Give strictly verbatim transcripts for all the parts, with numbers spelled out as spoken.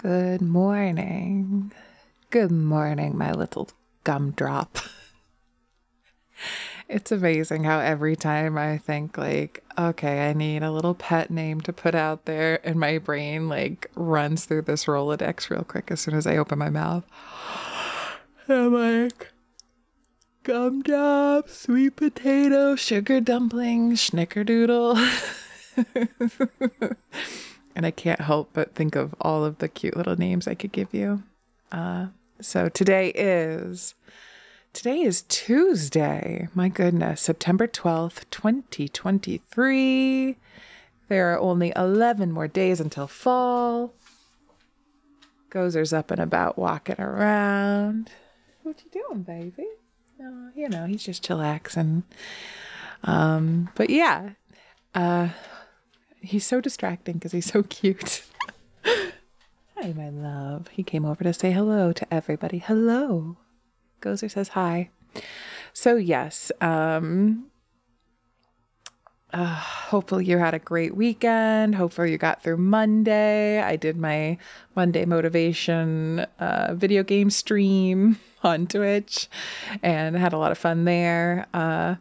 Good morning. Good morning, my little gumdrop. It's amazing how every time I think like, okay, I need a little pet name to put out there, and my brain like runs through this Rolodex real quick as soon as I open my mouth. I'm like, gumdrop, sweet potato, sugar dumpling, schnickerdoodle. And I can't help but think of all of the cute little names I could give you. Uh, so today is, today is Tuesday. My goodness, September twelfth, twenty twenty-three. There are only eleven more days until fall. Gozer's up and about walking around. What you doing, baby? Oh, you know, he's just chillaxing. Um, but yeah, uh, he's so distracting because he's so cute. Hi, my love. He came over to say hello to everybody. Hello. Gozer says hi. So yes, um, uh, hopefully you had a great weekend. Hopefully you got through Monday. I did my Monday motivation uh, video game stream on Twitch and had a lot of fun there. Uh,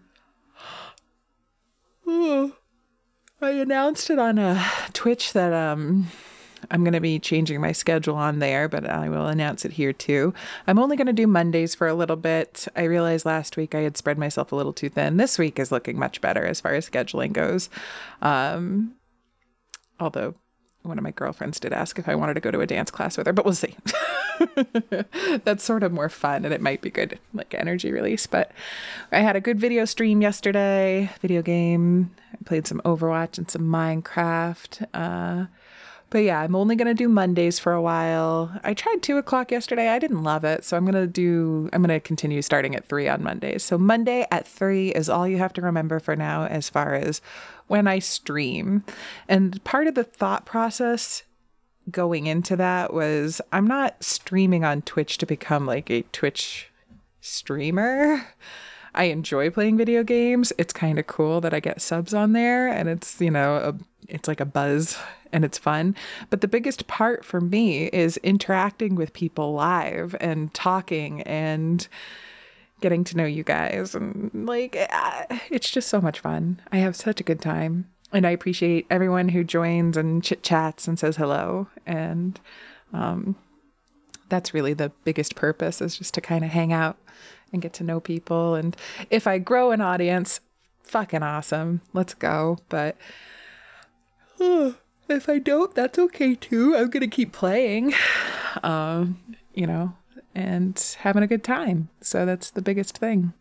oh. I announced it on a Twitch that um, I'm going to be changing my schedule on there, but I will announce it here too. I'm only going to do Mondays for a little bit. I realized last week I had spread myself a little too thin. This week is looking much better as far as scheduling goes. Um, although one of my girlfriends did ask if I wanted to go to a dance class with her, but we'll see. That's sort of more fun and it might be good, like energy release. But I had a good video stream yesterday, video game. I played some Overwatch and some Minecraft. Uh, but yeah, I'm only going to do Mondays for a while. I tried two o'clock yesterday. I didn't love it. So I'm going to do, I'm going to continue starting at three on Mondays. So Monday at three is all you have to remember for now as far as when I stream. And part of the thought process going into that was I'm not streaming on Twitch to become like a Twitch streamer. I enjoy playing video games. It's kind of cool that I get subs on there and it's, you know, a, it's like a buzz and it's fun. But the biggest part for me is interacting with people live and talking and getting to know you guys. And like, it's just so much fun. I have such a good time. And I appreciate everyone who joins and chit chats and says hello. And um, that's really the biggest purpose, is just to kind of hang out and get to know people. And if I grow an audience, fucking awesome. Let's go. But uh, if I don't, that's okay too. I'm going to keep playing, um, you know, and having a good time. So that's the biggest thing.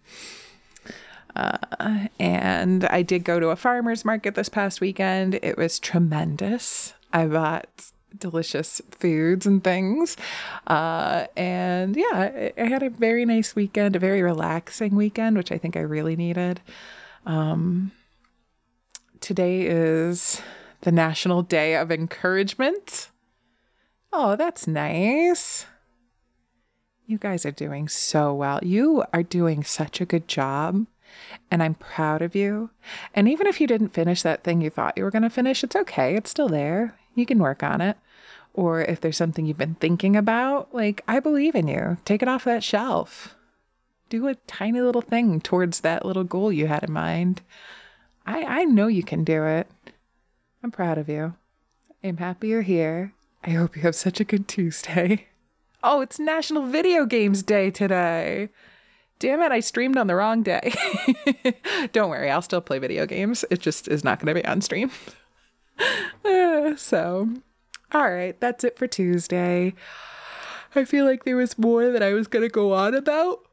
Uh, and I did go to a farmer's market this past weekend. It was tremendous. I bought delicious foods and things. Uh, and yeah, I, I had a very nice weekend, a very relaxing weekend, which I think I really needed. Um, today is the National Day of Encouragement. Oh, that's nice. You guys are doing so well. You are doing such a good job. And I'm proud of you. And even if you didn't finish that thing you thought you were going to finish, it's okay. It's still there. You can work on it. Or if there's something you've been thinking about, like, I believe in you. Take it off that shelf. Do a tiny little thing towards that little goal you had in mind. I, I know you can do it. I'm proud of you. I'm happy you're here. I hope you have such a good Tuesday. Oh, it's National Video Games Day today. Damn it, I streamed on the wrong day. Don't worry, I'll still play video games. It just is not going to be on stream. uh, so, all right, that's it for Tuesday. I feel like there was more that I was going to go on about.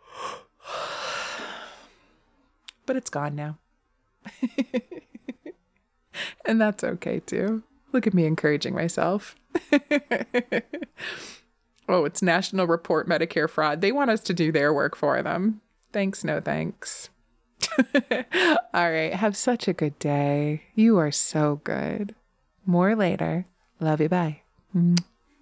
But it's gone now. And that's okay too. Look at me encouraging myself. Oh, it's National Report Medicare Fraud. They want us to do their work for them. Thanks, no thanks. All right. Have such a good day. You are so good. More later. Love you. Bye. Mm.